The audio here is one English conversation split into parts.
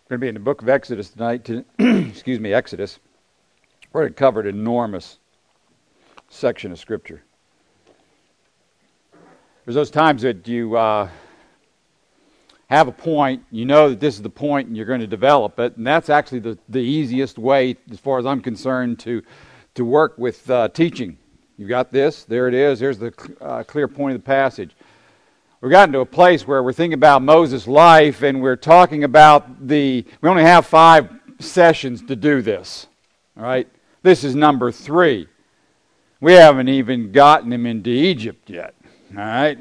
We're going to be in the book of Exodus tonight. Exodus. We're going to cover an enormous section of Scripture. There's those times that you have a point, you know that this is the point, and you're going to develop it, and that's actually the easiest way, as far as I'm concerned, to work with teaching. You've got this, there it is, here's the clear point of the passage. We've gotten to a place where we're thinking about Moses' life, and we're talking about we only have 5 sessions to do this, all right? This is number 3. We haven't even gotten him into Egypt yet, all right?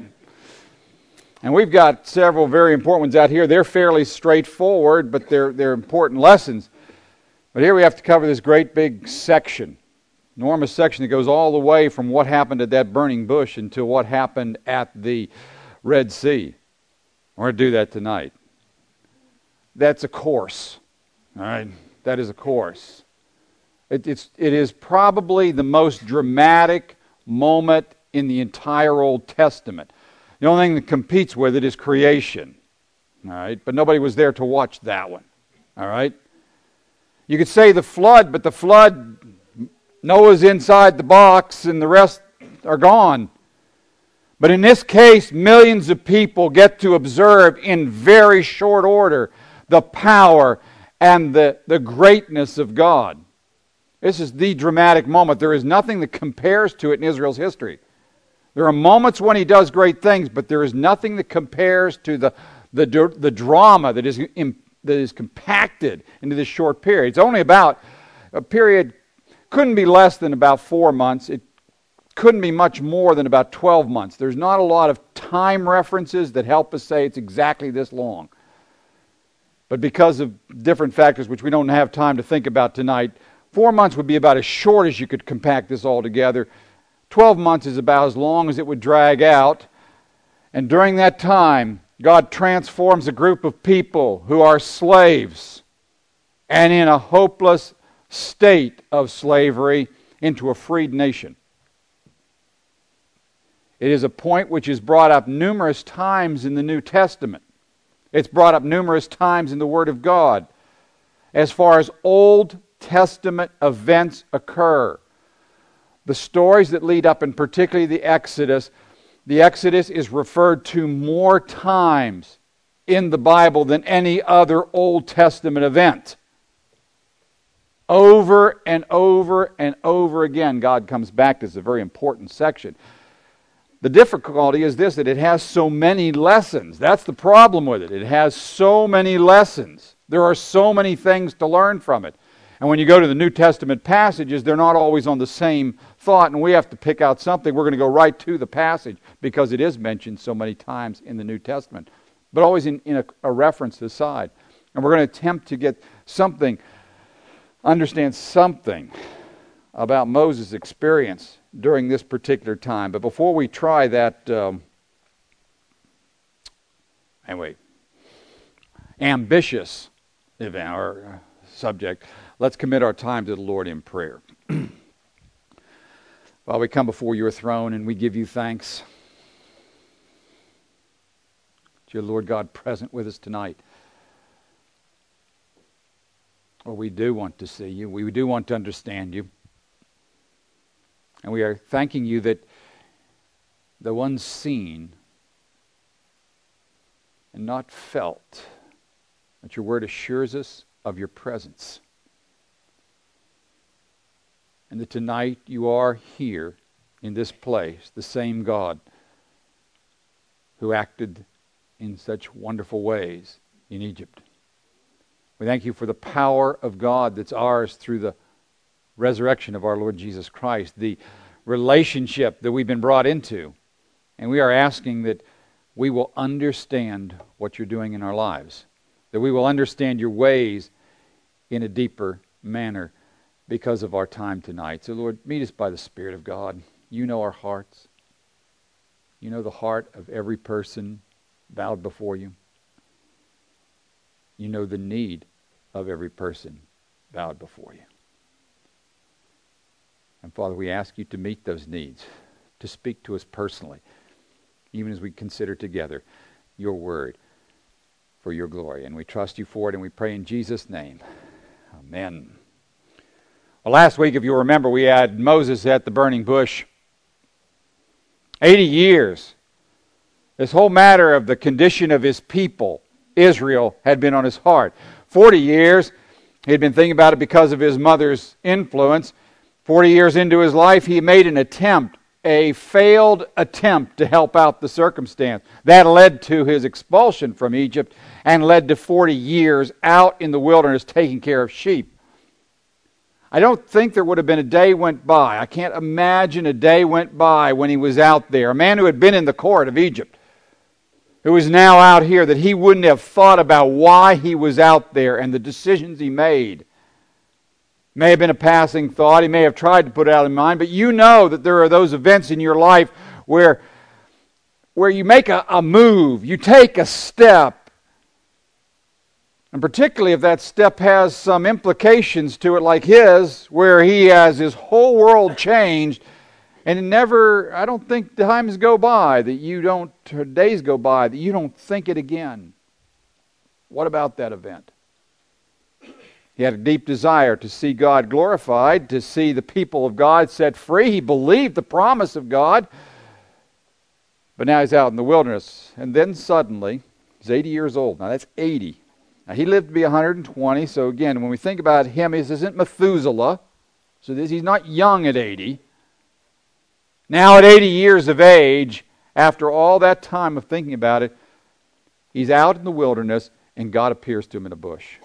And we've got several very important ones out here. They're fairly straightforward, but they're important lessons. But here we have to cover this great big section, enormous section that goes all the way from what happened at that burning bush until what happened at the Red Sea. We're going to do that tonight. That's a course, all right? That is a course. It is probably the most dramatic moment in the entire Old Testament. The only thing that competes with it is creation, all right? But nobody was there to watch that one, all right? You could say the flood, but the flood, Noah's inside the box and the rest are gone. But in this case, millions of people get to observe in very short order the power and the greatness of God. This is the dramatic moment. There is nothing that compares to it in Israel's history. There are moments when he does great things, but there is nothing that compares to the drama that is compacted into this short period. It's only about a period, couldn't be less than about 4 months. It couldn't be much more than about 12 months. There's not a lot of time references that help us say it's exactly this long. But because of different factors which we don't have time to think about tonight, 4 months would be about as short as you could compact this all together. 12 months is about as long as it would drag out. And during that time, God transforms a group of people who are slaves and in a hopeless state of slavery into a freed nation. It is a point which is brought up numerous times in the New Testament. It's brought up numerous times in the Word of God. As far as Old Testament events occur, the stories that lead up, and particularly the Exodus is referred to more times in the Bible than any other Old Testament event. Over and over and over again, God comes back to this. It's a very important section. The difficulty is this, that it has so many lessons. That's the problem with it. It has so many lessons. There are so many things to learn from it. And when you go to the New Testament passages, they're not always on the same thought, and we have to pick out something. We're going to go right to the passage because it is mentioned so many times in the New Testament, but always in a reference to the side. And we're going to attempt to get something, understand something about Moses' experience during this particular time. But before we try that, ambitious event or subject, let's commit our time to the Lord in prayer. While we come before your throne and we give you thanks, dear Lord God, present with us tonight. Oh, we do want to see you. We do want to understand you. And we are thanking you that the ones seen and not felt, that your word assures us of your presence. And that tonight you are here in this place, the same God who acted in such wonderful ways in Egypt. We thank you for the power of God that's ours through the resurrection of our Lord Jesus Christ, the relationship that we've been brought into. And we are asking that we will understand what you're doing in our lives, that we will understand your ways in a deeper manner because of our time tonight. So Lord, meet us by the Spirit of God. You know our hearts. You know the heart of every person bowed before you. You know the need of every person bowed before you. And Father, we ask you to meet those needs, to speak to us personally, even as we consider together your word. for your glory. And we trust you for it, and we pray in Jesus' name. Amen. Well, last week, if you remember, we had Moses at the burning bush. 80 years. This whole matter of the condition of his people, Israel, had been on his heart. 40 years, he had been thinking about it because of his mother's influence. 40 years into his life, he made an attempt, a failed attempt to help out the circumstance. That led to his expulsion from Egypt and led to 40 years out in the wilderness taking care of sheep. I don't think there would have been a day went by. I can't imagine a day went by when he was out there. A man who had been in the court of Egypt, who is now out here, that he wouldn't have thought about why he was out there and the decisions he made. May have been a passing thought. He may have tried to put it out of mind, but you know that there are those events in your life where you make a move, you take a step, and particularly if that step has some implications to it like his, where he has his whole world changed, and I don't think times go by that you don't, or days go by that you don't think it again. What about that event? He had a deep desire to see God glorified, to see the people of God set free. He believed the promise of God, but now he's out in the wilderness. And then suddenly, he's 80 years old. Now that's 80. Now, he lived to be 120, so again, when we think about him, this isn't Methuselah, so he's not young at 80. Now at 80 years of age, after all that time of thinking about it, he's out in the wilderness, and God appears to him in a bush.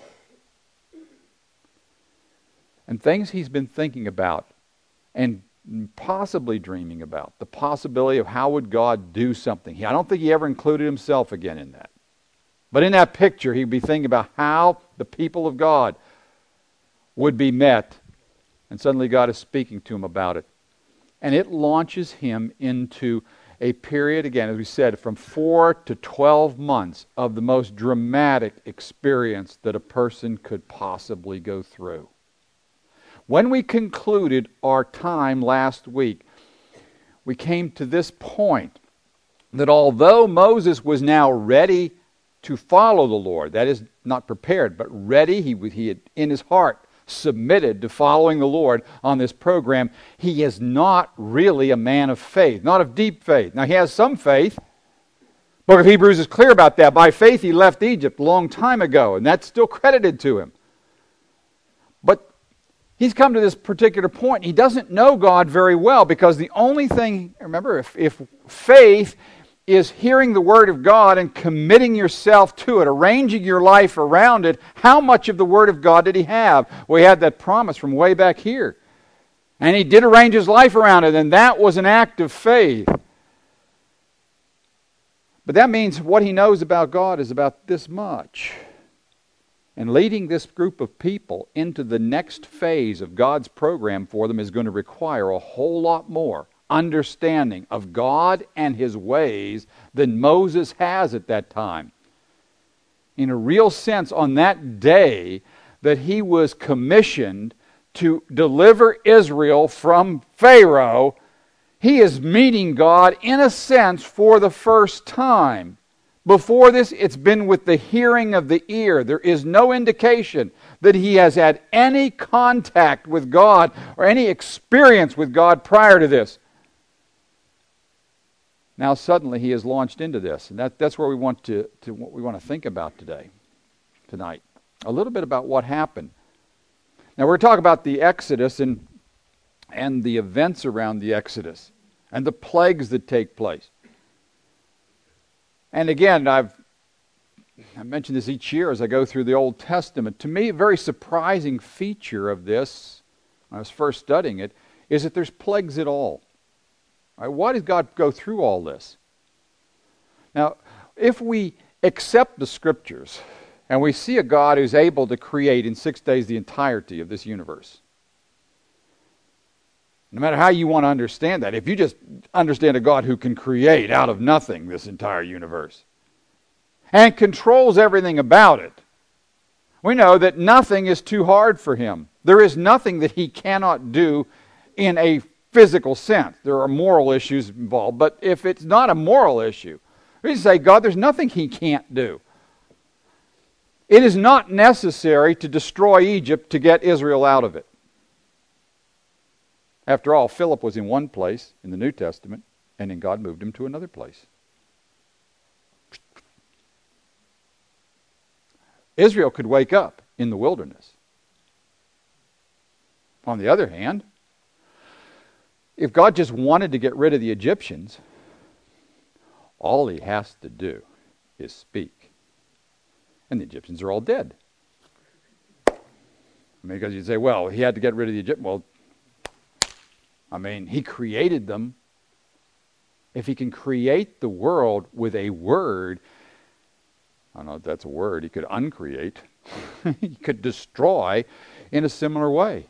And things he's been thinking about, and possibly dreaming about, the possibility of how would God do something. I don't think he ever included himself again in that. But in that picture, he'd be thinking about how the people of God would be met. And suddenly God is speaking to him about it. And it launches him into a period, again, as we said, from 4 to 12 months of the most dramatic experience that a person could possibly go through. When we concluded our time last week, we came to this point that although Moses was now ready to follow the Lord, that is, not prepared, but ready, he had in his heart submitted to following the Lord on this program, he is not really a man of faith, not of deep faith. Now he has some faith. The book of Hebrews is clear about that. By faith he left Egypt a long time ago, and that's still credited to him. But he's come to this particular point. He doesn't know God very well, because the only thing, remember, if faith is hearing the Word of God and committing yourself to it, arranging your life around it, how much of the Word of God did he have? Well, he had that promise from way back here. And he did arrange his life around it, and that was an act of faith. But that means what he knows about God is about this much. And leading this group of people into the next phase of God's program for them is going to require a whole lot more understanding of God and his ways than Moses has at that time. In a real sense, on that day that he was commissioned to deliver Israel from Pharaoh, he is meeting God in a sense for the first time. Before this, it's been with the hearing of the ear. There is no indication that he has had any contact with God or any experience with God prior to this. Now suddenly he is launched into this, and that's where we want to think about tonight. A little bit about what happened. Now we're talking about the Exodus and the events around the Exodus and the plagues that take place. And again, I mention this each year as I go through the Old Testament. To me, a very surprising feature of this, when I was first studying it, is that there's plagues at all. All right, why does God go through all this? Now, if we accept the Scriptures and we see a God who's able to create in 6 days the entirety of this universe, no matter how you want to understand that, if you just understand a God who can create out of nothing this entire universe and controls everything about it, we know that nothing is too hard for him. There is nothing that he cannot do in a physical sense. There are moral issues involved, but if it's not a moral issue, we say, God, there's nothing he can't do. It is not necessary to destroy Egypt to get Israel out of it. After all, Philip was in one place in the New Testament, and then God moved him to another place. Israel could wake up in the wilderness. On the other hand, if God just wanted to get rid of the Egyptians, all he has to do is speak. And the Egyptians are all dead. I mean, because you'd say, well, he had to get rid of the Egyptians. Well, I mean, he created them. If he can create the world with a word, I don't know if that's a word, he could uncreate. He could destroy in a similar way.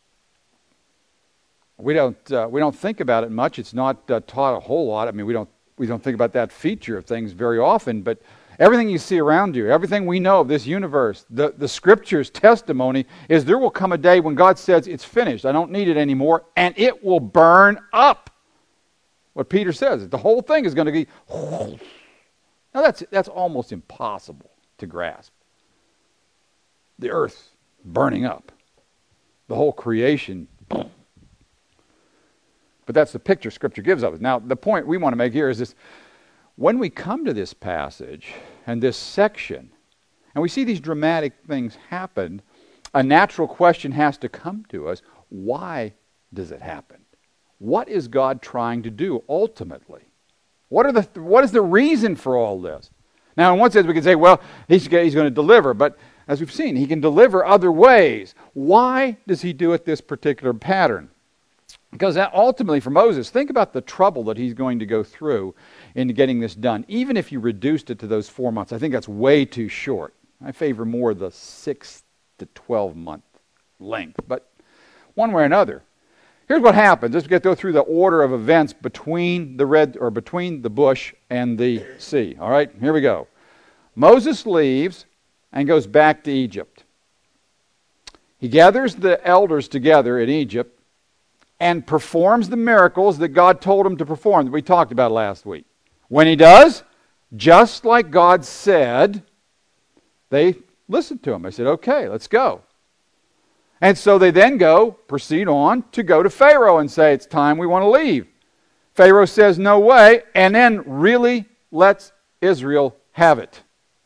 We don't think about it much. It's not taught a whole lot. I mean, we don't think about that feature of things very often, but everything you see around you, everything we know of this universe, the Scripture's testimony is there will come a day when God says, it's finished, I don't need it anymore, and it will burn up. What Peter says, the whole thing is going to be... Now that's almost impossible to grasp. The earth burning up. The whole creation. But that's the picture Scripture gives of it. Now, the point we want to make here is this. When we come to this passage and this section, and we see these dramatic things happen, a natural question has to come to us. Why does it happen? What is God trying to do ultimately? What is the reason for all this? Now, in one sense, we can say, well, he's going to deliver, but as we've seen, he can deliver other ways. Why does he do it this particular pattern? Because that ultimately for Moses, think about the trouble that he's going to go through in getting this done. Even if you reduced it to those 4 months, I think that's way too short. I favor more the 6 to 12 month length. But one way or another, here's what happens. Let's go through the order of events between the bush and the sea. All right, here we go. Moses leaves and goes back to Egypt. He gathers the elders together in Egypt and performs the miracles that God told him to perform that we talked about last week. When he does, just like God said, they listened to him. They said, okay, let's go. And so they then proceed on to go to Pharaoh and say, it's time, we want to leave. Pharaoh says, no way, and then really lets Israel have it.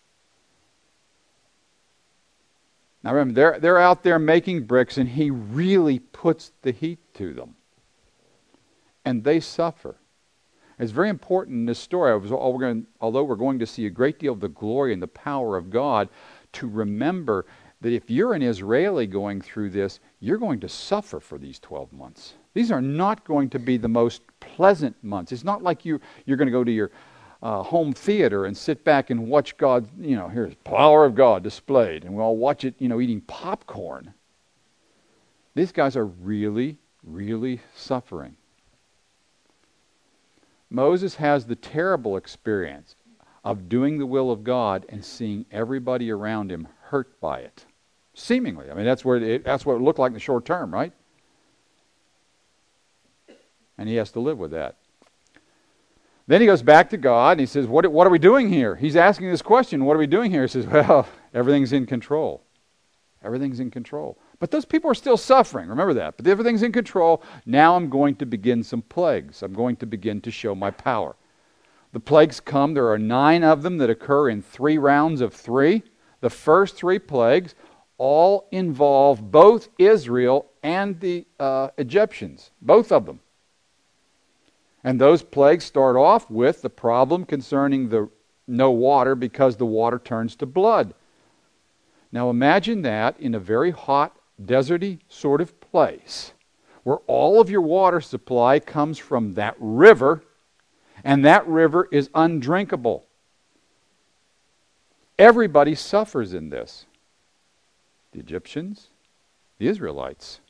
Now remember, they're out there making bricks, and he really puts the heat to them. And they suffer. It's very important in this story, although we're going to see a great deal of the glory and the power of God, to remember that if you're an Israeli going through this, you're going to suffer for these 12 months. These are not going to be the most pleasant months. It's not like you're going to go to your home theater and sit back and watch God, here's the power of God displayed, and we'll all watch it, eating popcorn. These guys are really, really suffering. Moses has the terrible experience of doing the will of God and seeing everybody around him hurt by it. Seemingly. I mean, that's what it looked like in the short term, right? And he has to live with that. Then he goes back to God and he says, what are we doing here? He's asking this question, what are we doing here? He says, well, everything's in control. Everything's in control. But those people are still suffering. Remember that. But everything's in control. Now I'm going to begin some plagues. I'm going to begin to show my power. The plagues come. There are 9 of them that occur in 3 rounds of 3. The first 3 plagues all involve both Israel and the Egyptians. Both of them. And those plagues start off with the problem concerning the no water because the water turns to blood. Now imagine that in a very hot, deserty sort of place where all of your water supply comes from that river, and that river is undrinkable. Everybody suffers in this. The Egyptians, the Israelites.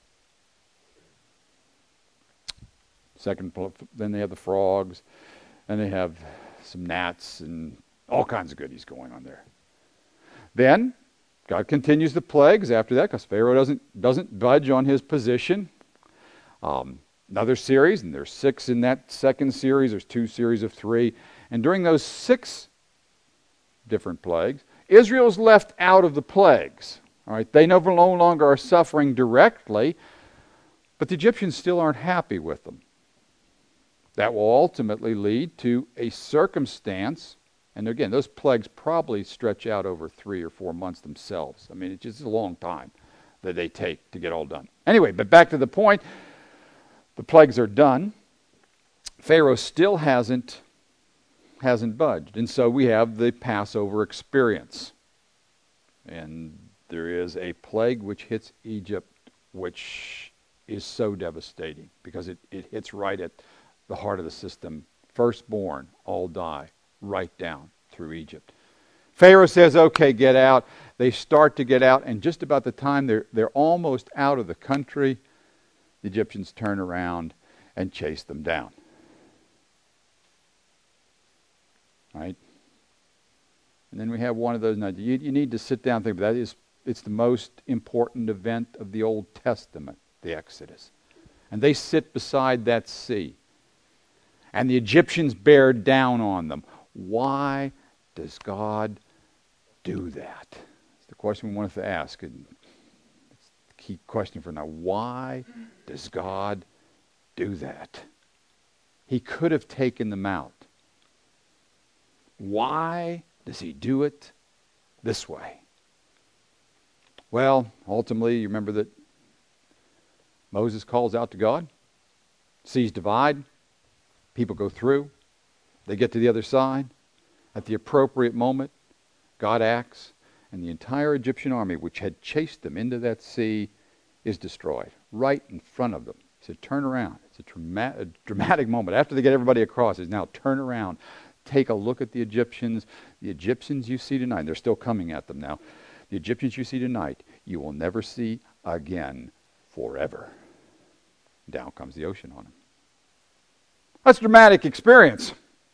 Then they have the frogs, and they have some gnats and all kinds of goodies going on there. Then God continues the plagues after that because Pharaoh doesn't budge on his position. Another series, and there's 6 in that second series. There's 2 series of 3. And during those 6 different plagues, Israel's left out of the plagues. All right, they no longer are suffering directly, but the Egyptians still aren't happy with them. That will ultimately lead to a circumstance, and again, those plagues probably stretch out over 3 or 4 months themselves. I mean, it's just a long time that they take to get all done. Anyway, but back to the point, the plagues are done. Pharaoh still hasn't budged, and so we have the Passover experience. And there is a plague which hits Egypt, which is so devastating because it hits right at the heart of the system. Firstborn all die right down through Egypt. Pharaoh says, okay, get out. They start to get out, and just about the time they're almost out of the country, the Egyptians turn around and chase them down. Right? And then we have one of those nights. You need to sit down and think about that. It's the most important event of the Old Testament, the Exodus. And they sit beside that sea. And the Egyptians bear down on them. Why does God do that? It's the question we wanted to ask. And it's the key question for now. Why does God do that? He could have taken them out. Why does he do it this way? Well, ultimately, you remember that Moses calls out to God. Seas divide. People go through. They get to the other side. At the appropriate moment, God acts, and the entire Egyptian army, which had chased them into that sea, is destroyed right in front of them. He said, turn around. It's a dramatic moment. After they get everybody across, it's now turn around. Take a look at the Egyptians. The Egyptians you see tonight, they're still coming at them now. The Egyptians you see tonight, you will never see again forever. Down comes the ocean on them. That's a dramatic experience.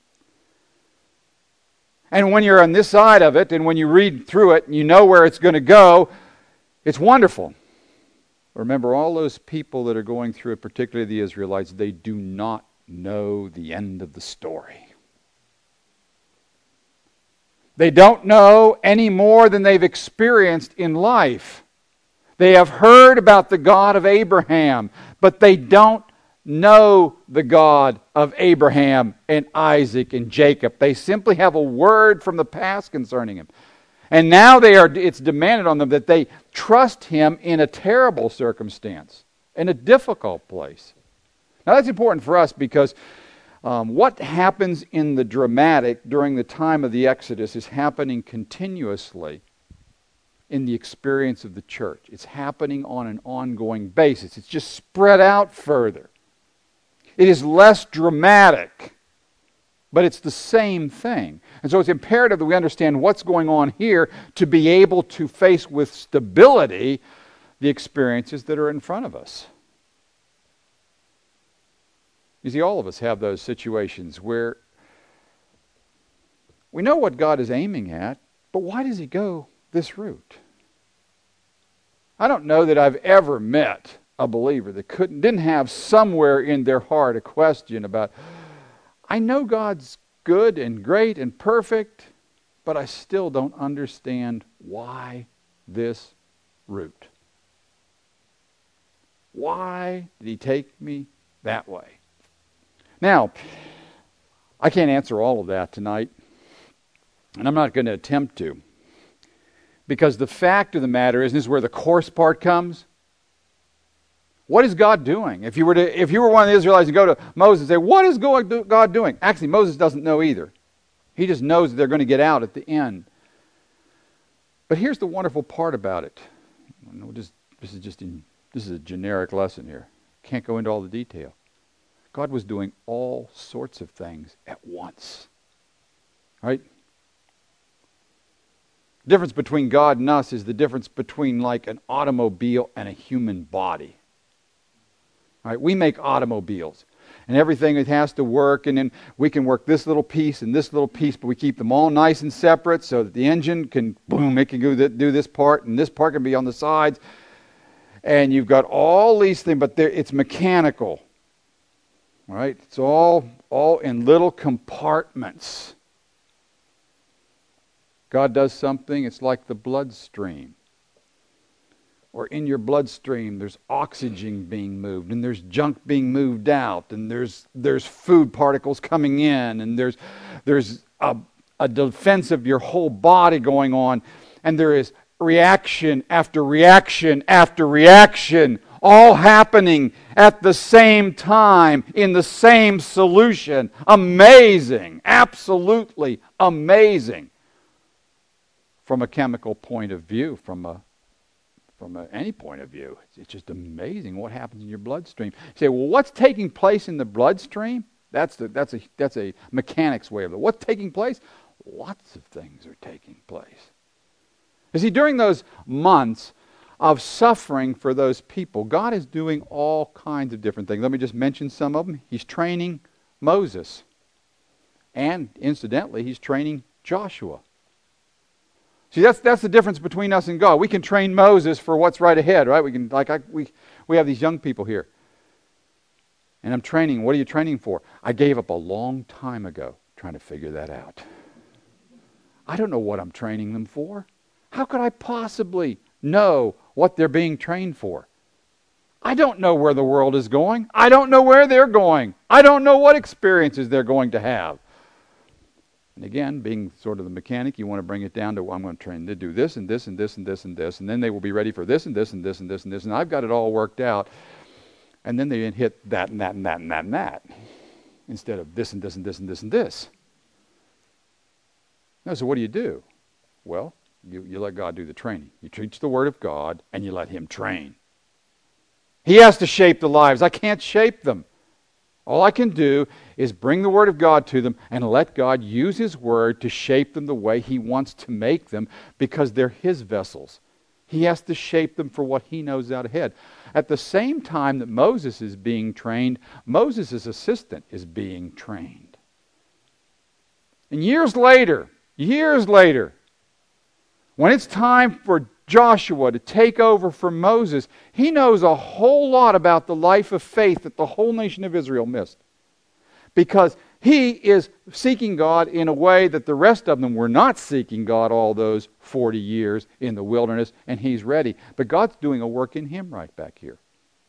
And when you're on this side of it, and when you read through it, and you know where it's going to go, it's wonderful. Remember, all those people that are going through it, particularly the Israelites, they do not know the end of the story. They don't know any more than they've experienced in life. They have heard about the God of Abraham, but they don't know the God of Abraham and Isaac and Jacob. They simply have a word from the past concerning him. And now it's demanded on them that they trust him in a terrible circumstance, in a difficult place. Now that's important for us because what happens in the dramatic during the time of the Exodus is happening continuously in the experience of the church. It's happening on an ongoing basis. It's just spread out further. It is less dramatic, but it's the same thing. And so it's imperative that we understand what's going on here to be able to face with stability the experiences that are in front of us. You see, all of us have those situations where we know what God is aiming at, but why does he go this route? I don't know that I've ever met a believer that didn't have somewhere in their heart a question about, I know God's good and great and perfect, but I still don't understand why this route. Why did he take me that way? Now, I can't answer all of that tonight, and I'm not going to attempt to, because the fact of the matter is, and this is where the course part comes. What is God doing? If you were one of the Israelites and go to Moses and say, what is God doing? Actually, Moses doesn't know either. He just knows that they're going to get out at the end. But here's the wonderful part about it. This is a generic lesson here. Can't go into all the detail. God was doing all sorts of things at once. Right? The difference between God and us is the difference between like an automobile and a human body. Right? We make automobiles. And everything it has to work, and then we can work this little piece and this little piece, but we keep them all nice and separate so that the engine can, boom, it can do this part, and this part can be on the sides. And you've got all these things, but it's mechanical. Right? It's all in little compartments. God does something, it's like the bloodstream. Or in your bloodstream, there's oxygen being moved, and there's junk being moved out, and there's food particles coming in, and there's a defense of your whole body going on, and there is reaction after reaction after reaction, all happening at the same time in the same solution. Amazing, absolutely amazing. From a chemical point of view, from any point of view, it's just amazing what happens in your bloodstream. You say, well, what's taking place in the bloodstream? That's a mechanics way of it. What's taking place? Lots of things are taking place. You see, during those months of suffering for those people, God is doing all kinds of different things. Let me just mention some of them. He's training Moses. And incidentally, he's training Joshua. See, that's the difference between us and God. We can train Moses for what's right ahead, right? We have these young people here. And I'm training. What are you training for? I gave up a long time ago trying to figure that out. I don't know what I'm training them for. How could I possibly know what they're being trained for? I don't know where the world is going. I don't know where they're going. I don't know what experiences they're going to have. And again, being sort of the mechanic, you want to bring it down to, well, I'm going to train them to do this and this and this and this and this, and then they will be ready for this and this and this and this and this, and I've got it all worked out. And then they hit that and that and that and that and that, instead of this and this and this and this and this. No, so what do? Well, you let God do the training. You teach the Word of God, and you let Him train. He has to shape the lives. I can't shape them. All I can do is bring the Word of God to them and let God use His Word to shape them the way He wants to make them, because they're His vessels. He has to shape them for what He knows out ahead. At the same time that Moses is being trained, Moses' assistant is being trained. And years later, when it's time for Joshua to take over from Moses, he knows a whole lot about the life of faith that the whole nation of Israel missed. Because he is seeking God in a way that the rest of them were not seeking God all those 40 years in the wilderness, and he's ready. But God's doing a work in him right back here.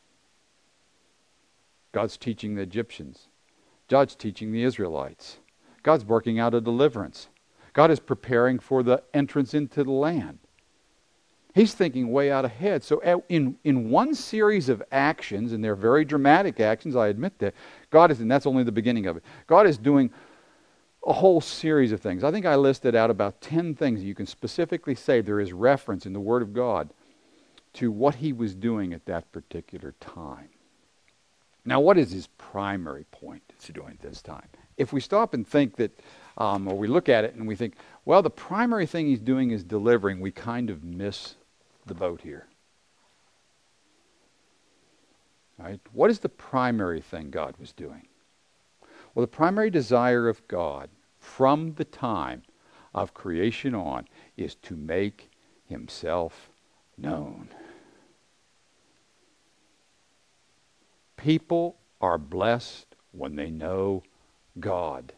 God's teaching the Egyptians. God's teaching the Israelites. God's working out a deliverance. God is preparing for the entrance into the land. He's thinking way out ahead. So in one series of actions, and they're very dramatic actions, I admit that, and that's only the beginning of it, God is doing a whole series of things. I think I listed out about 10 things you can specifically say there is reference in the Word of God to what He was doing at that particular time. Now, what is His primary point to doing at this time? If we stop and think that, or we look at it and we think, well, the primary thing He's doing is delivering, we kind of miss the boat here. Right? What is the primary thing God was doing? Well, the primary desire of God from the time of creation on is to make Himself known. People are blessed when they know God.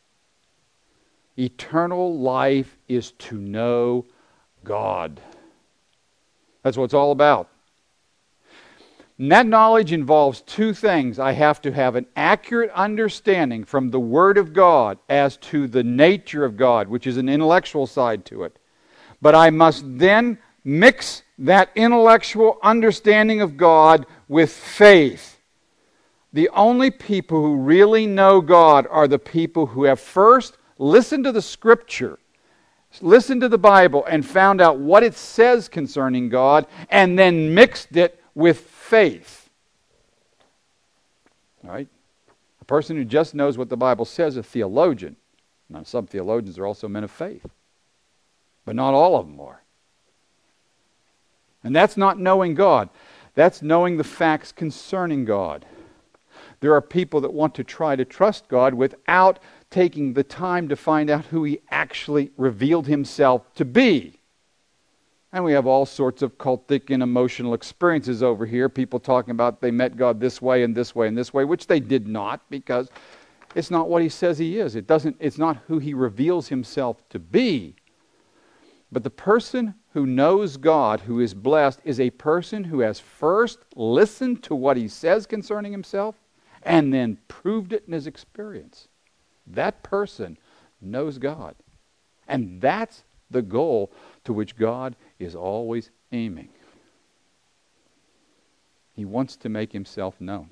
Eternal life is to know God. That's what it's all about. And that knowledge involves two things. I have to have an accurate understanding from the Word of God as to the nature of God, which is an intellectual side to it. But I must then mix that intellectual understanding of God with faith. The only people who really know God are the people who have first listened to the Scripture, listened to the Bible, and found out what it says concerning God, and then mixed it with faith. All right? A person who just knows what the Bible says, a theologian. Now, some theologians are also men of faith, but not all of them are. And that's not knowing God. That's knowing the facts concerning God. There are people that want to try to trust God without taking the time to find out who He actually revealed Himself to be. And we have all sorts of cultic and emotional experiences over here. People talking about they met God this way and this way and this way, which they did not, because it's not what He says He is. It's not who He reveals Himself to be. But the person who knows God, who is blessed, is a person who has first listened to what he says concerning himself and then proved it in his experience. That person knows God. And that's the goal to which God is always aiming. He wants to make himself known.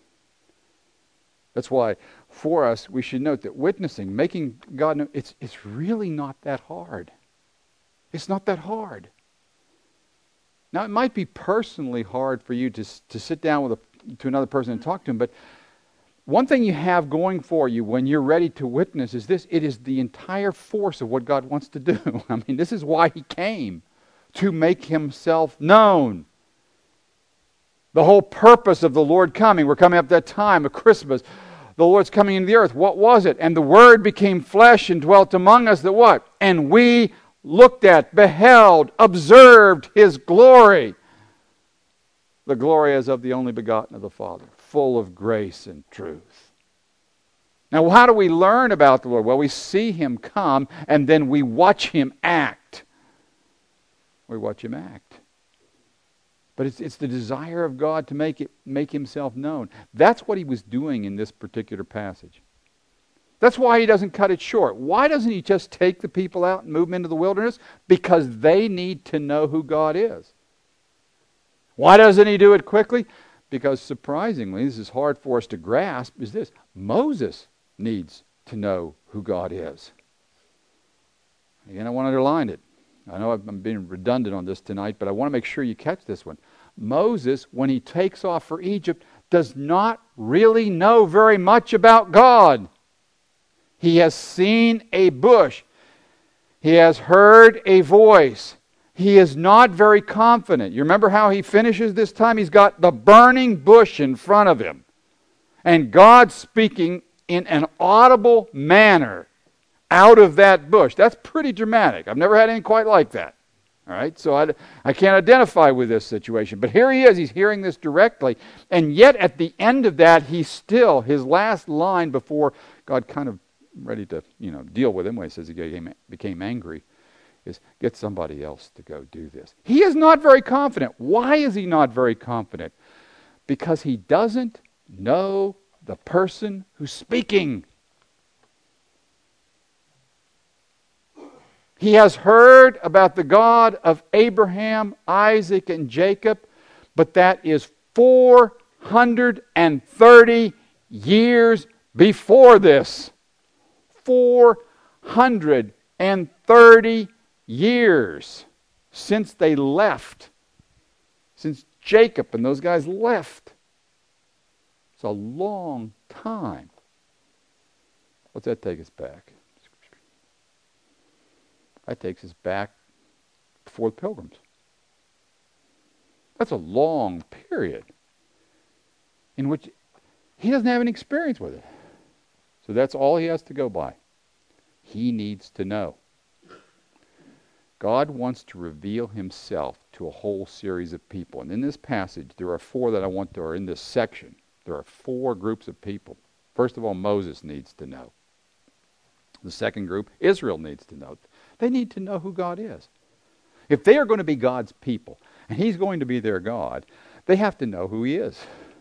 That's why, for us, we should note that witnessing, making God known, it's really not that hard. It's not that hard. Now, it might be personally hard for you to sit down to another person and talk to him, but one thing you have going for you when you're ready to witness is this: it is the entire force of what God wants to do. I mean, this is why he came, to make himself known. The whole purpose of the Lord coming, we're coming up to that time of Christmas, the Lord's coming into the earth. What was it? And the Word became flesh and dwelt among us, that what? And we looked at, beheld, observed his glory. The glory as of the only begotten of the Father, full of grace and truth. Now, how do we learn about the Lord? Well, we see him come, and then we watch him act. We watch him act. But it's the desire of God to make himself known. That's what he was doing in this particular passage. That's why he doesn't cut it short. Why doesn't he just take the people out and move them into the wilderness? Because they need to know who God is. Why doesn't he do it quickly? Because surprisingly, this is hard for us to grasp, is this: Moses needs to know who God is. Again, I want to underline it. I know I'm being redundant on this tonight, but I want to make sure you catch this one. Moses, when he takes off for Egypt, does not really know very much about God. He has seen a bush. He has heard a voice. He is not very confident. You remember how he finishes this time? He's got the burning bush in front of him. And God speaking in an audible manner out of that bush. That's pretty dramatic. I've never had anything quite like that. All right, so I can't identify with this situation. But here he is. He's hearing this directly. And yet at the end of that, he's still, his last line before God kind of ready to, deal with him when he says he became angry, is get somebody else to go do this. He is not very confident. Why is he not very confident? Because he doesn't know the person who's speaking. He has heard about the God of Abraham, Isaac, and Jacob, but that is 430 years before this. 430 years since they left. Since Jacob and those guys left. It's a long time. What's that take us back? That takes us back before the Pilgrims. That's a long period in which he doesn't have any experience with it. So that's all he has to go by. He needs to know. God wants to reveal himself to a whole series of people. And in this passage, there are four that or in this section, there are four groups of people. First of all, Moses needs to know. The second group, Israel needs to know. They need to know who God is. If they are going to be God's people, and he's going to be their God, they have to know who he is.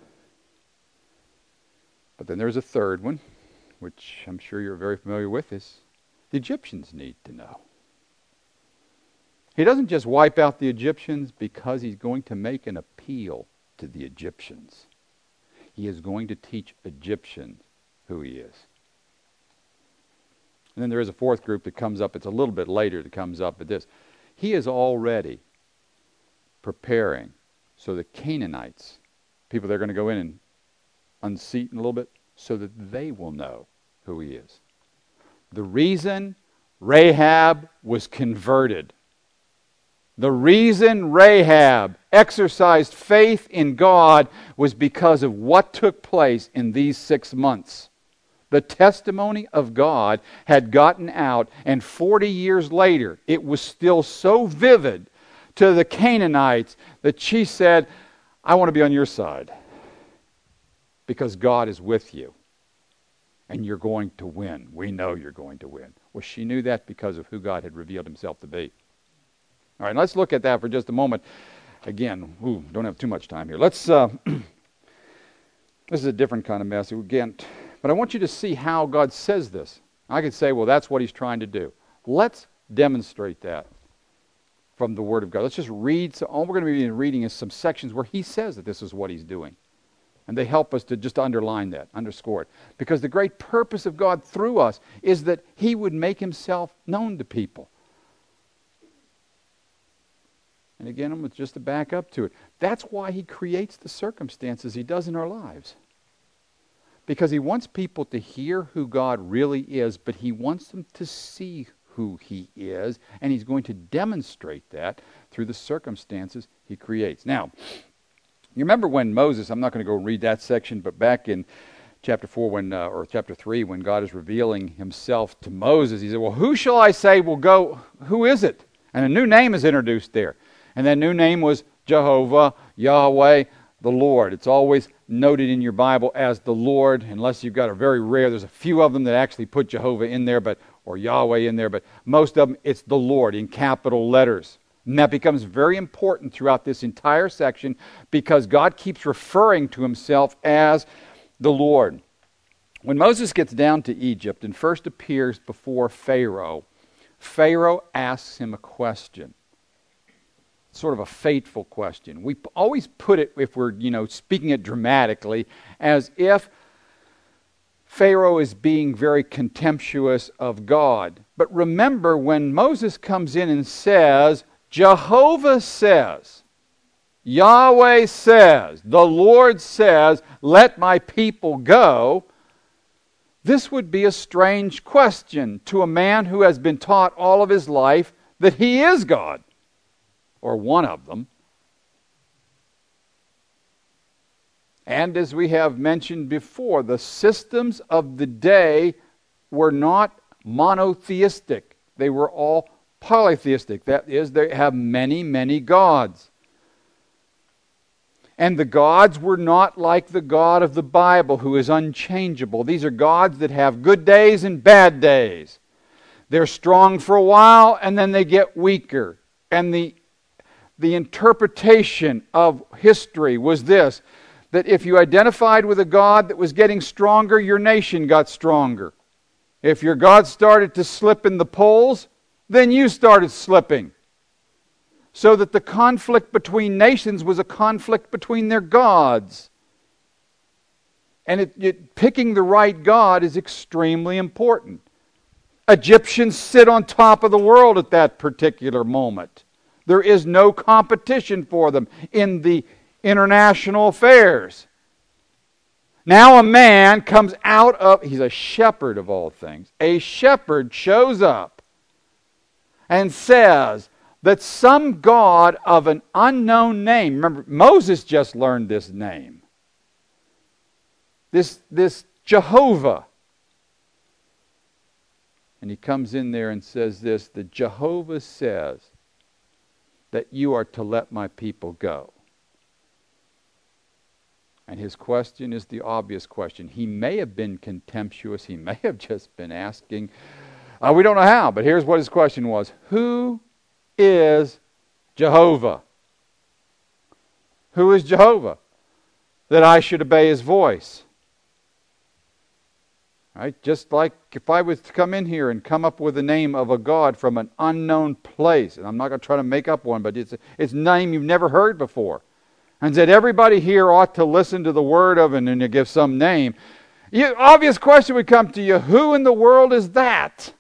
But then there's a third one, which I'm sure you're very familiar with, is the Egyptians need to know. He doesn't just wipe out the Egyptians because he's going to make an appeal to the Egyptians. He is going to teach Egyptians who he is. And then there is a fourth group that comes up. It's a little bit later that comes up at this. He is already preparing so the Canaanites, people they're going to go in and unseat in a little bit, so that they will know who he is. The reason Rahab was converted, the reason Rahab exercised faith in God was because of what took place in these 6 months. The testimony of God had gotten out, and 40 years later, it was still so vivid to the Canaanites that she said, I want to be on your side because God is with you, and you're going to win. We know you're going to win. Well, she knew that because of who God had revealed himself to be. All right, let's look at that for just a moment. Again, don't have too much time here. Let's. This is a different kind of message again, but I want you to see how God says this. I could say, well, that's what He's trying to do. Let's demonstrate that from the Word of God. Let's just read. So all we're going to be reading is some sections where He says that this is what He's doing. And they help us to just underline that, underscore it. Because the great purpose of God through us is that He would make Himself known to people. And again, I'm just to back up to it. That's why He creates the circumstances He does in our lives. Because He wants people to hear who God really is, but He wants them to see who He is, and He's going to demonstrate that through the circumstances He creates. Now, you remember when Moses, I'm not going to go read that section, but back in chapter 4 or chapter 3, when God is revealing Himself to Moses, He said, well, who shall I say will go? Who is it? And a new name is introduced there. And that new name was Jehovah, Yahweh, the Lord. It's always noted in your Bible as the Lord, unless you've got a very rare, there's a few of them that actually put Jehovah in there, or Yahweh in there, but most of them, it's the Lord in capital letters. And that becomes very important throughout this entire section because God keeps referring to Himself as the Lord. When Moses gets down to Egypt and first appears before Pharaoh, Pharaoh asks him a question. Sort of a fateful question. We always put it, if we're speaking it dramatically, as if Pharaoh is being very contemptuous of God. But remember, when Moses comes in and says, Jehovah says, Yahweh says, the Lord says, let my people go, this would be a strange question to a man who has been taught all of his life that he is God. Or one of them. And as we have mentioned before, the systems of the day were not monotheistic. They were all polytheistic. That is, they have many, many gods. And the gods were not like the God of the Bible, who is unchangeable. These are gods that have good days and bad days. They're strong for a while, and then they get weaker. And the interpretation of history was this, that if you identified with a God that was getting stronger, your nation got stronger. If your God started to slip in the polls, then you started slipping. So that the conflict between nations was a conflict between their gods. And picking the right God is extremely important. Egyptians sit on top of the world at that particular moment. There is no competition for them in the international affairs. Now a man comes out of, he's a shepherd of all things. A shepherd shows up and says that some God of an unknown name, remember Moses just learned this name. This Jehovah. And he comes in there and says this, that Jehovah says that you are to let my people go. And his question is the obvious question. He may have been contemptuous. He may have just been asking. We don't know how, but here's what his question was. Who is Jehovah? Who is Jehovah? That I should obey His voice. Right? Just like if I was to come in here and come up with the name of a God from an unknown place, and I'm not going to try to make up one, but it's a name you've never heard before, and said everybody here ought to listen to the word of, and then you give some name, obvious question would come to you, who in the world is that?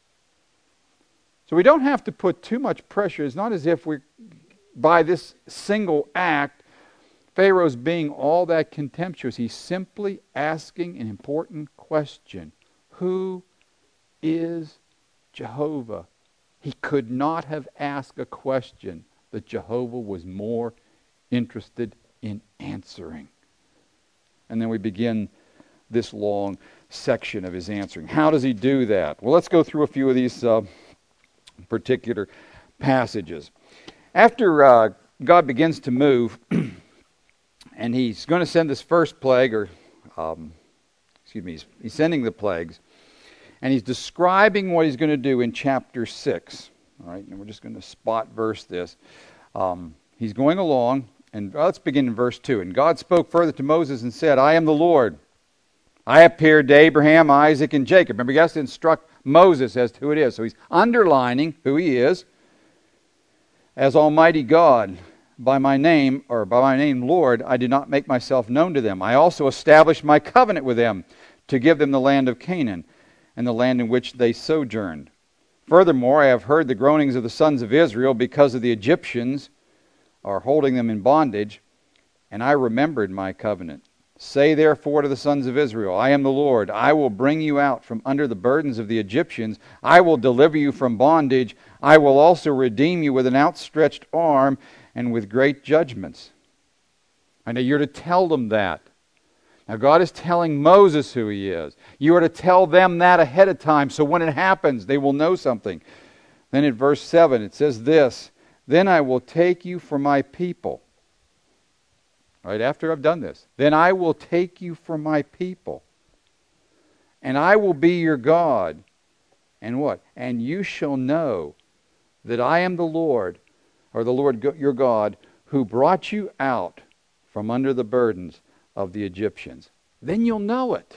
So we don't have to put too much pressure. It's not as if by this single act, Pharaoh's being all that contemptuous. He's simply asking an important question. Who is Jehovah? He could not have asked a question that Jehovah was more interested in answering. And then we begin this long section of his answering. How does he do that? Well, let's go through a few of these particular passages. After God begins to move, and he's going to send this first plague, he's sending the plagues, and he's describing what he's going to do in chapter 6. All right, and we're just going to spot verse this. He's going along, and let's begin in verse 2. And God spoke further to Moses and said, I am the Lord. I appeared to Abraham, Isaac, and Jacob. Remember, he has to instruct Moses as to who it is. So he's underlining who he is as Almighty God. By my name Lord, I did not make myself known to them. I also established my covenant with them to give them the land of Canaan and the land in which they sojourned. Furthermore, I have heard the groanings of the sons of Israel because of the Egyptians are holding them in bondage, and I remembered my covenant. Say therefore to the sons of Israel, I am the Lord. I will bring you out from under the burdens of the Egyptians. I will deliver you from bondage. I will also redeem you with an outstretched arm and with great judgments. I know you're to tell them that. Now God is telling Moses who he is. You are to tell them that ahead of time, so when it happens, they will know something. Then in verse 7 it says this, Then I will take you for my people. Right after I've done this. Then I will take you for my people. And I will be your God. And what? And you shall know that I am the Lord, or the Lord your God, who brought you out from under the burdens of the Egyptians. Then you'll know it.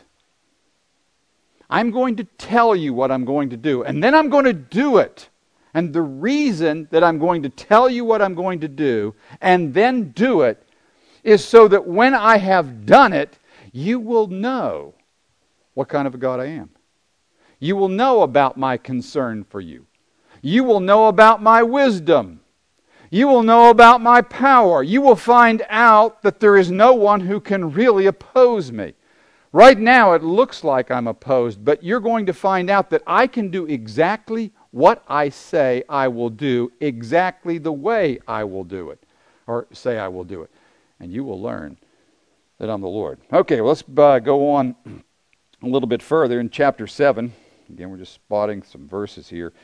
I'm going to tell you what I'm going to do, and then I'm going to do it. And the reason that I'm going to tell you what I'm going to do, and then do it, is so that when I have done it, you will know what kind of a God I am. You will know about my concern for you. You will know about my wisdom. You will know about my power. You will find out that there is no one who can really oppose me. Right now it looks like I'm opposed, but you're going to find out that I can do exactly what I say I will do, exactly the way I will do it, or say I will do it. And you will learn that I'm the Lord. Okay, well, let's go on a little bit further in chapter 7. Again, we're just spotting some verses here.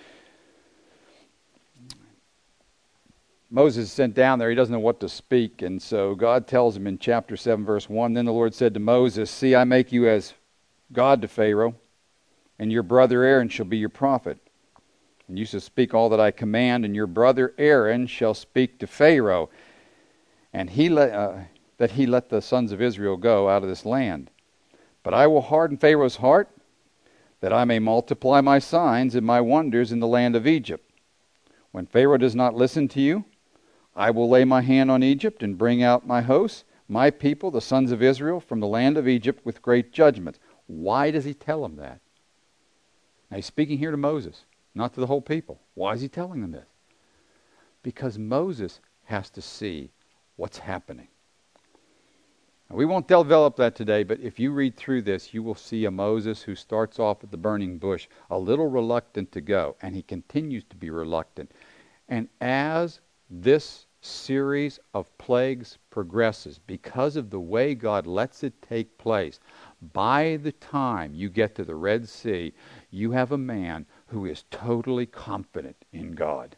Moses is sent down there. He doesn't know what to speak. And so God tells him in chapter 7, verse 1, Then the Lord said to Moses, See, I make you as God to Pharaoh, and your brother Aaron shall be your prophet. And you shall speak all that I command, and your brother Aaron shall speak to Pharaoh, and that he let the sons of Israel go out of this land. But I will harden Pharaoh's heart, that I may multiply my signs and my wonders in the land of Egypt. When Pharaoh does not listen to you, I will lay my hand on Egypt and bring out my hosts, my people, the sons of Israel, from the land of Egypt with great judgments. Why does he tell them that? Now he's speaking here to Moses, not to the whole people. Why is he telling them this? Because Moses has to see what's happening. Now, we won't develop that today, but if you read through this, you will see a Moses who starts off at the burning bush, a little reluctant to go, and he continues to be reluctant. And as this series of plagues progresses, because of the way God lets it take place, by the time you get to the Red Sea, you have a man who is totally confident in God.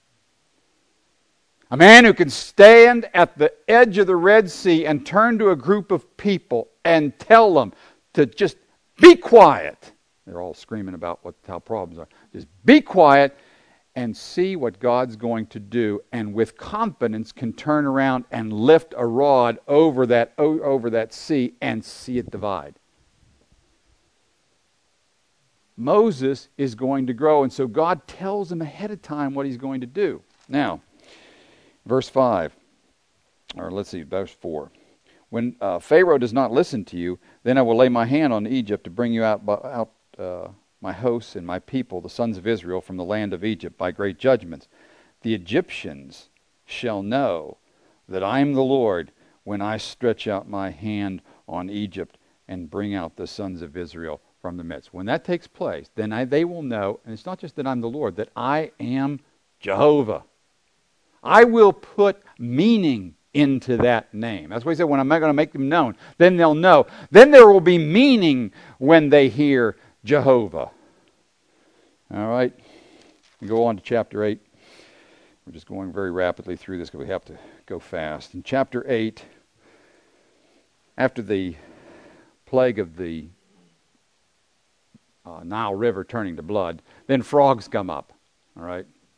A man who can stand at the edge of the Red Sea and turn to a group of people and tell them to just be quiet. They're all screaming about how problems are. Just be quiet and see what God's going to do, and with confidence can turn around and lift a rod over that sea and see it divide. Moses is going to grow, and so God tells him ahead of time what he's going to do. Now, verse 5, or let's see, verse 4. When Pharaoh does not listen to you, then I will lay my hand on Egypt to bring you out my hosts and my people, the sons of Israel, from the land of Egypt by great judgments. The Egyptians shall know that I am the Lord when I stretch out my hand on Egypt and bring out the sons of Israel from the midst. When that takes place, then they will know, and it's not just that I'm the Lord, that I am Jehovah. I will put meaning into that name. That's what he said, when I'm not going to make them known, then they'll know. Then there will be meaning when they hear Jehovah. All right. We go on to chapter 8. We're just going very rapidly through this because we have to go fast. In chapter 8, after the plague of the Nile River turning to blood, then frogs come up. All right.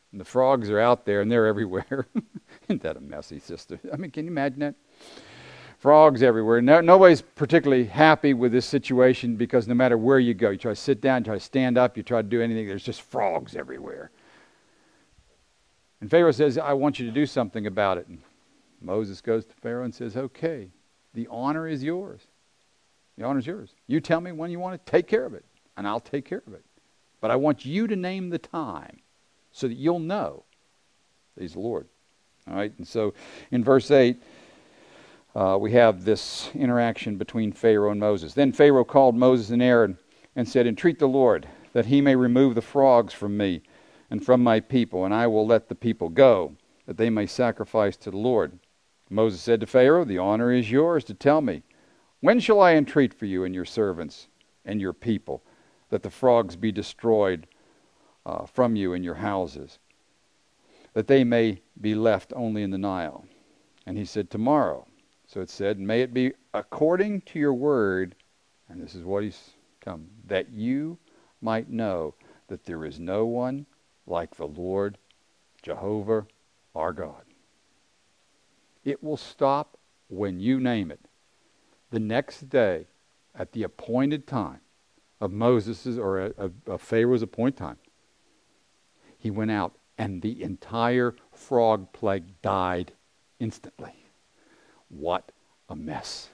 And the frogs are out there, and they're everywhere. Isn't that a messy system? I mean, can you imagine that? Frogs everywhere. Nobody's particularly happy with this situation because no matter where you go, you try to sit down, you try to stand up, you try to do anything, there's just frogs everywhere. And Pharaoh says, I want you to do something about it. And Moses goes to Pharaoh and says, okay, the honor is yours. The honor is yours. You tell me when you want to take care of it, and I'll take care of it. But I want you to name the time so that you'll know that He's the Lord. All right, and so in verse 8, we have this interaction between Pharaoh and Moses. Then Pharaoh called Moses and Aaron and said, entreat the Lord that He may remove the frogs from me and from my people, and I will let the people go, that they may sacrifice to the Lord. Moses said to Pharaoh, the honor is yours to tell me, when shall I entreat for you and your servants and your people, that the frogs be destroyed from you and your houses, that they may be left only in the Nile? And he said, tomorrow. So it said, may it be according to your word, and this is what he's come, that you might know that there is no one like the Lord Jehovah our God. It will stop when you name it. The next day, at the appointed time of Moses's or of Pharaoh's appointed time, he went out and the entire frog plague died instantly. What a mess.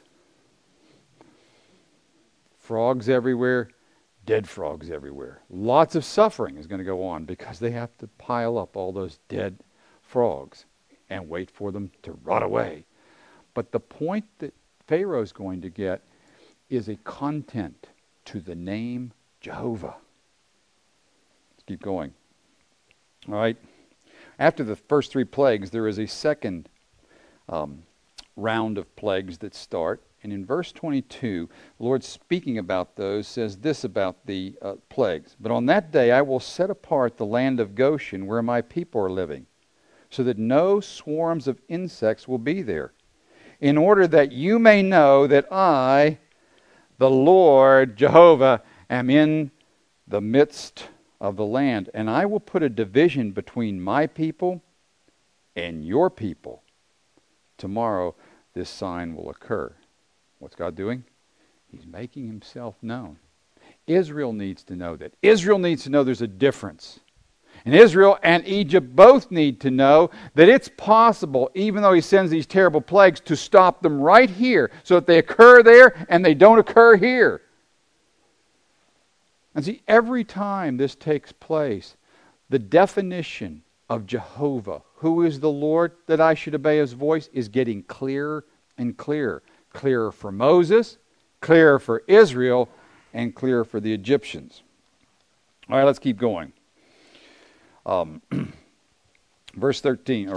Frogs everywhere, dead frogs everywhere. Lots of suffering is going to go on because they have to pile up all those dead frogs and wait for them to rot away. But the point that Pharaoh's going to get is a content to the name Jehovah. Let's keep going. All right. After the first three plagues, there is a second round of plagues that start. And in verse 22, the Lord speaking about those says this about the plagues. But on that day I will set apart the land of Goshen where my people are living, so that no swarms of insects will be there, in order that you may know that I, the Lord Jehovah, am in the midst of the land. And I will put a division between my people and your people. Tomorrow this sign will occur. What's God doing? He's making Himself known. Israel needs to know that. Israel needs to know there's a difference. And Israel and Egypt both need to know that it's possible, even though He sends these terrible plagues, to stop them right here so that they occur there and they don't occur here. And see, every time this takes place, the definition of Jehovah, who is the Lord that I should obey His voice, is getting clearer and clearer. Clearer for Moses, clearer for Israel, and clearer for the Egyptians. All right, let's keep going. Verse 13,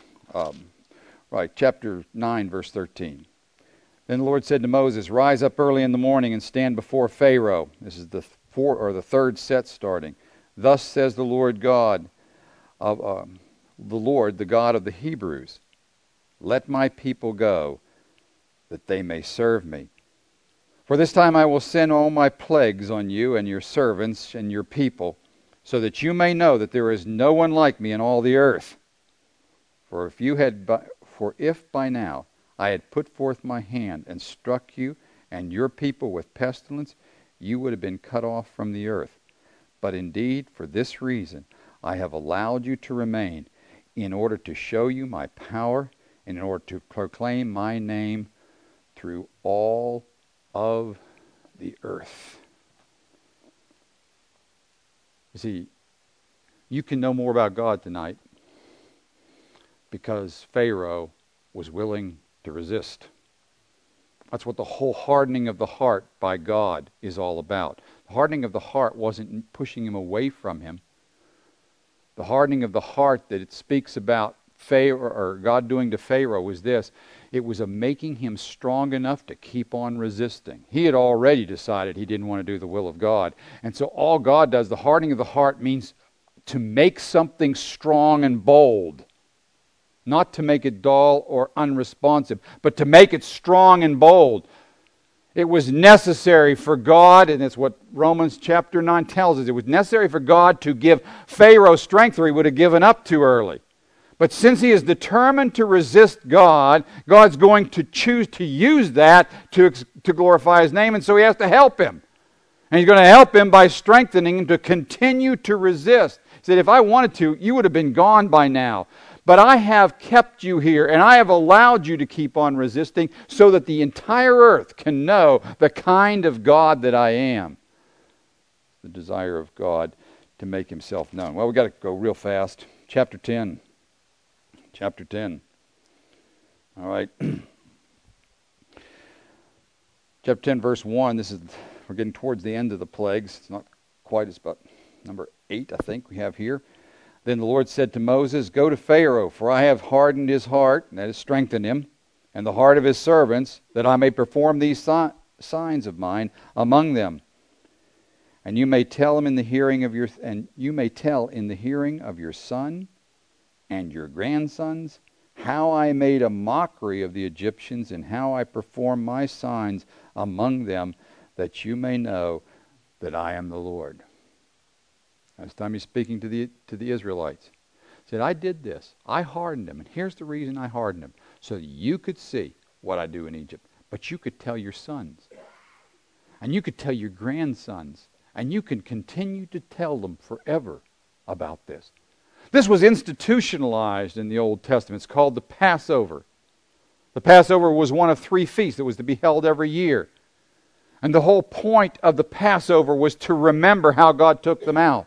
chapter 9, verse 13. Then the Lord said to Moses, rise up early in the morning and stand before Pharaoh. This is the third set starting. Thus says the Lord God, the God of the Hebrews, let my people go, that they may serve me. For this time I will send all my plagues on you and your servants and your people, so that you may know that there is no one like me in all the earth. For if by now I had put forth my hand and struck you and your people with pestilence, you would have been cut off from the earth. But indeed, for this reason I have allowed you to remain, in order to show you my power and in order to proclaim my name through all of the earth. You see, you can know more about God tonight because Pharaoh was willing to resist. That's what the whole hardening of the heart by God is all about. The hardening of the heart wasn't pushing him away from Him. The hardening of the heart that it speaks about Pharaoh, or God doing to Pharaoh, was this. It was a making him strong enough to keep on resisting. He had already decided he didn't want to do the will of God. And so all God does, the hardening of the heart, means to make something strong and bold. Not to make it dull or unresponsive, but to make it strong and bold. It was necessary for God, and it's what Romans chapter 9 tells us, it was necessary for God to give Pharaoh strength or he would have given up too early. But since he is determined to resist God, God's going to choose to use that to glorify his name, and so he has to help him. And he's going to help him by strengthening him to continue to resist. He said, if I wanted to, you would have been gone by now. But I have kept you here, and I have allowed you to keep on resisting so that the entire earth can know the kind of God that I am. The desire of God to make himself known. Well, we've got to go real fast. Chapter 10. Chapter 10. All right. Chapter 10, verse 1. We're getting towards the end of the plagues. It's not quite, it's about number 8, I think, we have here. Then the Lord said to Moses, go to Pharaoh, for I have hardened his heart, that is, strengthened him, and the heart of his servants, that I may perform these signs of mine among them. And you may tell in the hearing of your son and your grandsons how I made a mockery of the Egyptians and how I performed my signs among them, that you may know that I am the Lord. Last time he's speaking to the Israelites. He said, I did this. I hardened them. And here's the reason I hardened them. So that you could see what I do in Egypt. But you could tell your sons. And you could tell your grandsons. And you can continue to tell them forever about this. This was institutionalized in the Old Testament. It's called the Passover. The Passover was one of 3 feasts that was to be held every year. And the whole point of the Passover was to remember how God took them out.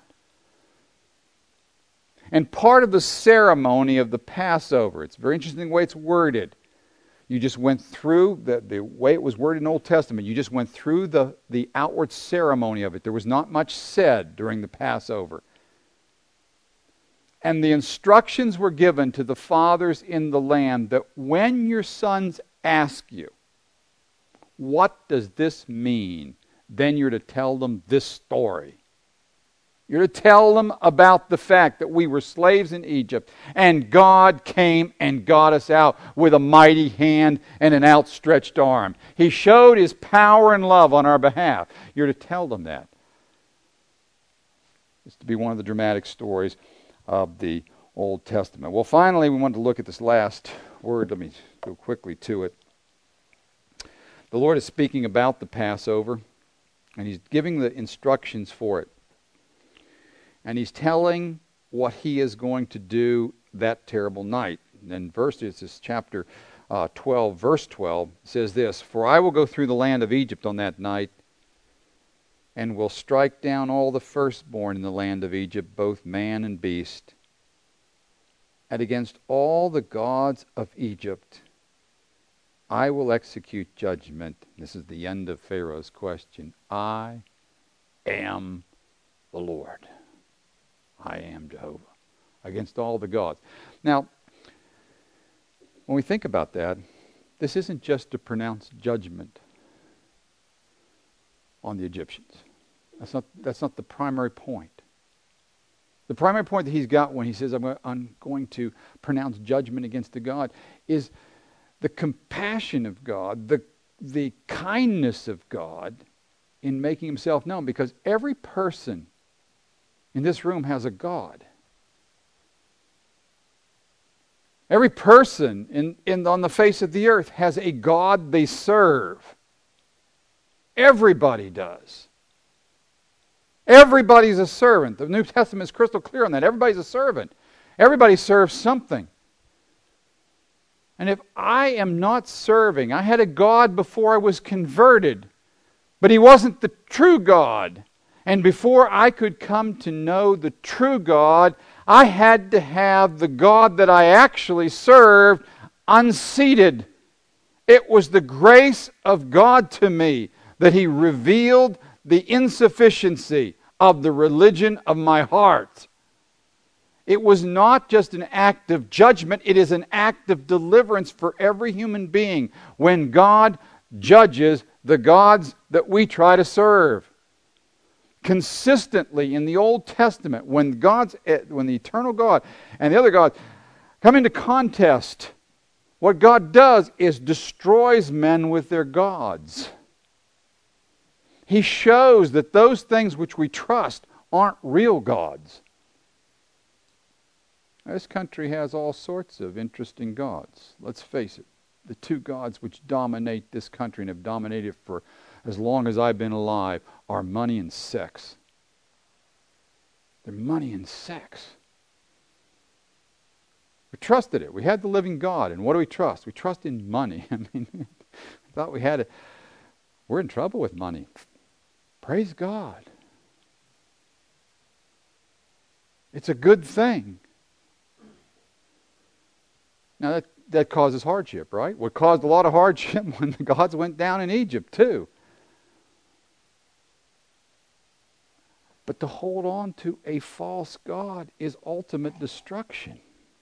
And part of the ceremony of the Passover, it's very interesting the way it's worded. You just went through, the way it was worded in the Old Testament, you just went through the outward ceremony of it. There was not much said during the Passover. And the instructions were given to the fathers in the land that when your sons ask you, what does this mean? Then you're to tell them this story. You're to tell them about the fact that we were slaves in Egypt and God came and got us out with a mighty hand and an outstretched arm. He showed his power and love on our behalf. You're to tell them that. It's to be one of the dramatic stories of the Old Testament. Well, finally, we want to look at this last word. Let me go quickly to it. The Lord is speaking about the Passover, and he's giving the instructions for it. And he's telling what he is going to do that terrible night. And this is chapter 12, verse 12, says this, for I will go through the land of Egypt on that night, and will strike down all the firstborn in the land of Egypt, both man and beast. And against all the gods of Egypt I will execute judgment. This is the end of Pharaoh's question. I am the Lord. I am Jehovah. Against all the gods. Now, when we think about that, this isn't just to pronounce judgment on the Egyptians. That's not the primary point. The primary point that he's got when he says, I'm going to pronounce judgment against the God, is the compassion of God, the kindness of God in making himself known. Because every person in this room has a God. Every person on the face of the earth has a God they serve. Everybody does. Everybody's a servant. The New Testament is crystal clear on that. Everybody's a servant. Everybody serves something. And if I am not serving, I had a God before I was converted, but he wasn't the true God. And before I could come to know the true God, I had to have the God that I actually served unseated. It was the grace of God to me that he revealed the insufficiency of the religion of my heart. It was not just an act of judgment, it is an act of deliverance for every human being when God judges the gods that we try to serve. Consistently in the Old Testament, when the eternal God and the other gods come into contest, what God does is destroys men with their gods. He shows that those things which we trust aren't real gods. This country has all sorts of interesting gods. Let's face it. The two gods which dominate this country and have dominated for as long as I've been alive are money and sex. They're money and sex. We trusted it. We had the living God. And what do we trust? We trust in money. I mean, we thought we had it. We're in trouble with money. Praise God. It's a good thing. Now that causes hardship, right? What caused a lot of hardship when the gods went down in Egypt too. But to hold on to a false god is ultimate destruction.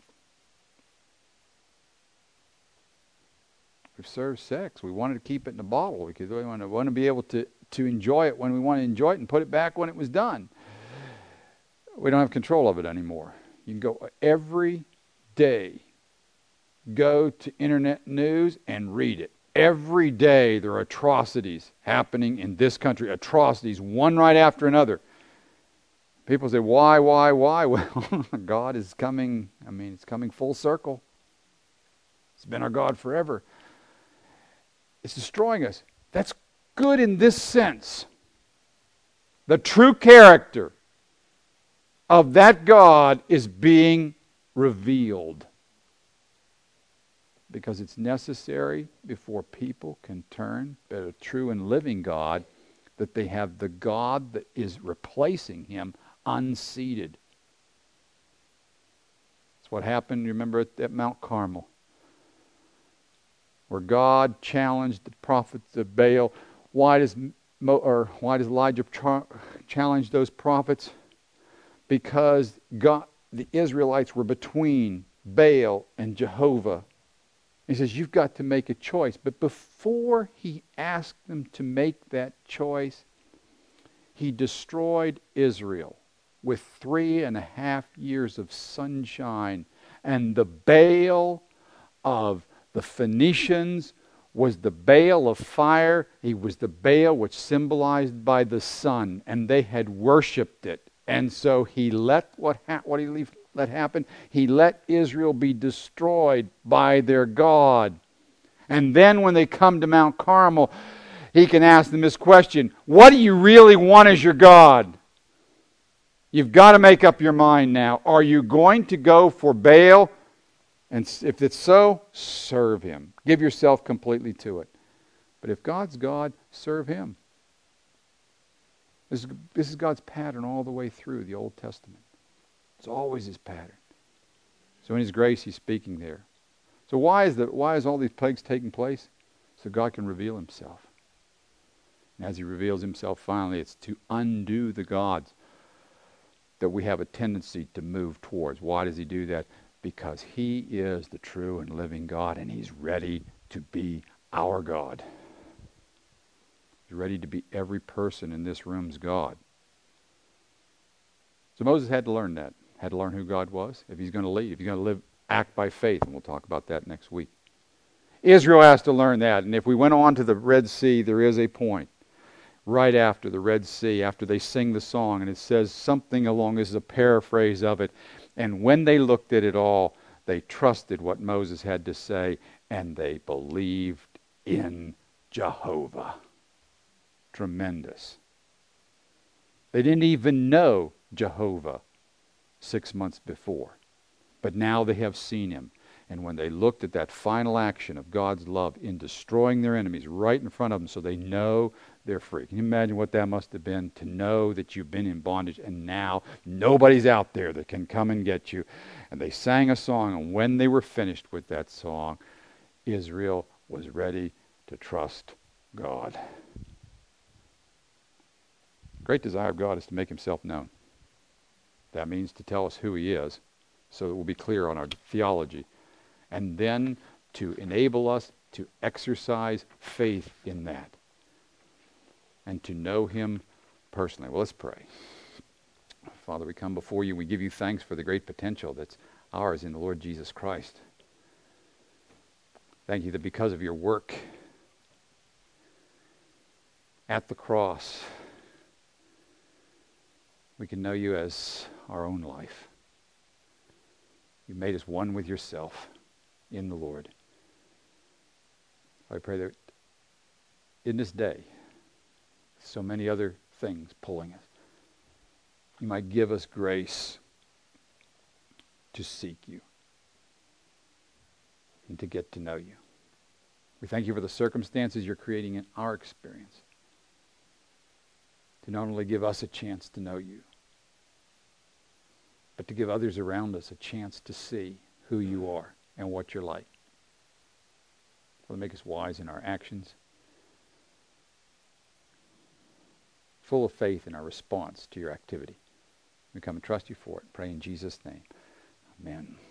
We've served sex. We wanted to keep it in a bottle because we want to be able to enjoy it when we want to enjoy it and put it back when it was done. We don't have control of it anymore. You can go every day, go to internet news and read it. Every day there are atrocities happening in this country. Atrocities, one right after another. People say, why? Well, God is coming. I mean, it's coming full circle. It's been our God forever. It's destroying us. That's good in this sense. The true character of that God is being revealed. Because it's necessary before people can turn to a true and living God that they have the God that is replacing him unseated. That's what happened, you remember, at Mount Carmel, where God challenged the prophets of Baal. Why does Elijah challenge those prophets? Because the Israelites were between Baal and Jehovah. He says, you've got to make a choice. But before he asked them to make that choice, he destroyed Israel with 3.5 years of sunshine. And the Baal of the Phoenicians was the Baal of fire. He was the Baal which symbolized by the sun. And they had worshipped it. And so he let let happen? He let Israel be destroyed by their God. And then when they come to Mount Carmel, he can ask them this question: what do you really want as your God? You've got to make up your mind now. Are you going to go for Baal? And if it's so, serve him. Give yourself completely to it. But if God's God, serve him. This is God's pattern all the way through the Old Testament. It's always his pattern. So in his grace, he's speaking there. So why is all these plagues taking place? So God can reveal himself. And as he reveals himself finally, it's to undo the gods that we have a tendency to move towards. Why does he do that? Because he is the true and living God, and he's ready to be our God. He's ready to be every person in this room's God. So Moses had to learn that. Had to learn who God was. If he's going to lead, if he's going to act by faith, and we'll talk about that next week. Israel has to learn that. And if we went on to the Red Sea, there is a point right after the Red Sea, after they sing the song, and it says something along, this is a paraphrase of it. And when they looked at it all, they trusted what Moses had to say, and they believed in Jehovah. Tremendous. They didn't even know Jehovah 6 months before. But now they have seen him. And when they looked at that final action of God's love in destroying their enemies right in front of them so they know they're free. Can you imagine what that must have been, to know that you've been in bondage and now nobody's out there that can come and get you? And they sang a song, and when they were finished with that song, Israel was ready to trust God. The great desire of God is to make himself known. That means to tell us who he is so that we'll be clear on our theology. And then to enable us to exercise faith in that and to know him personally. Well, let's pray. Father, we come before you. We give you thanks for the great potential that's ours in the Lord Jesus Christ. Thank you that because of your work at the cross, we can know you as our own life. You made us one with yourself in the Lord. I pray that in this day, so many other things pulling us, you might give us grace to seek you and to get to know you. We thank you for the circumstances you're creating in our experience to not only give us a chance to know you, but to give others around us a chance to see who you are and what you're like. Father, make us wise in our actions, full of faith in our response to your activity. We come and trust you for it. Pray in Jesus' name. Amen.